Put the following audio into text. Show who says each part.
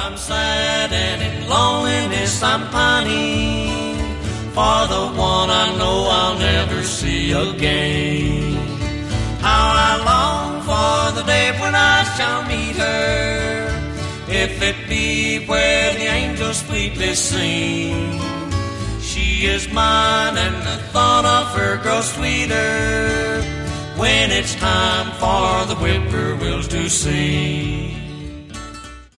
Speaker 1: I'm sad and in loneliness I'm pining for the one I know I'll never see again. How I long for the day when I shall meet her, if it be where the angels sweetly sing. She is mine and the thought of her grows sweeter when it's time for the whippoorwills to sing.